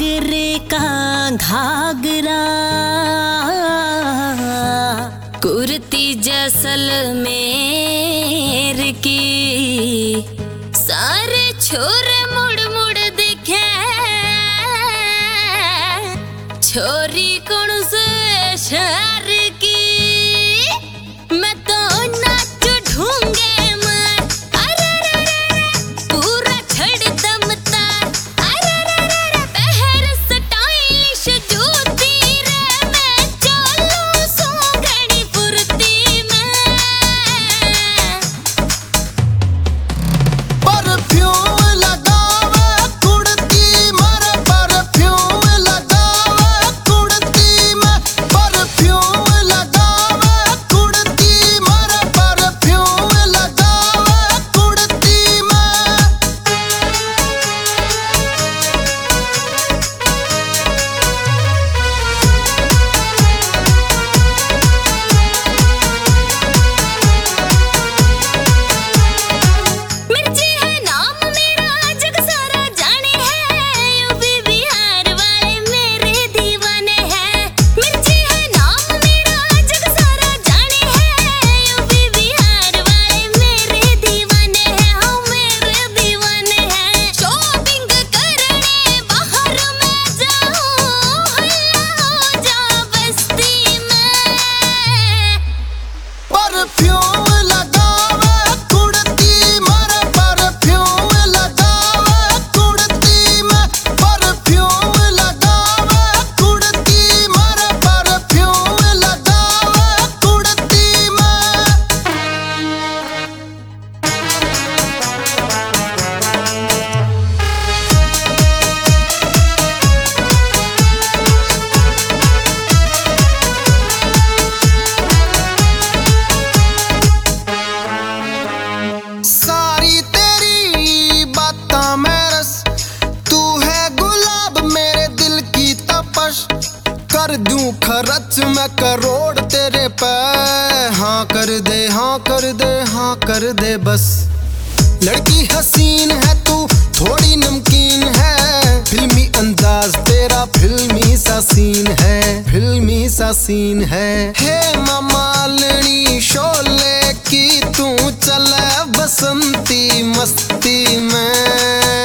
घाघरे का घाघरा कुर्ती जैसलमेर की सारे छोरे मुड़ मुड़ दिखे छोरी कौन से शहर की मैं तो नाच ढूंगे मैं अरे पूरा छड़ दमता अरे पहर स्टाइलिश जूती रे मैं चलूं सोगड़ी फुर्ती में परफ्यूम लगावे कुड़ती मर परफ्यूम लगावे कुड़ती में परफ्यूम लगावे कुड़ती मर परफ्यूम लगावे कुड़ती में मिर्ची है नाम मेरा जग सारा जाने है यूपी बिहार वाले मेरे दीवाने हैं मिर्ची है नाम मेरा जग सारा जाने है यूपी बिहार वाले मेरे दीवाने हैं हाँ मेरे दीवाने हैं शॉपिंग करने बाहर मैं जाऊं हल्ला हो जा बस्ती में परफ्यूम लगावे कुड़ती मर परफ्यूम लगावे कुड़ती में परफ्यूम लगावे कुड़ती मर परफ्यूम लगावे कुड़ती में सारी तेरी बातां में रस तू है गुलाब मेरे दिल की तपश कर दूं खर्च मैं करोड़ तेरे पे हाँ कर दे हाँ कर दे हाँ कर दे बस लड़की हसीन है तू थोड़ी नमकीन है फिल्मी अंदाज तेरा फिल्मी सा सीन है फिल्मी सा सीन है हे मामालनी शोले की तू चले बसंती मस्ती में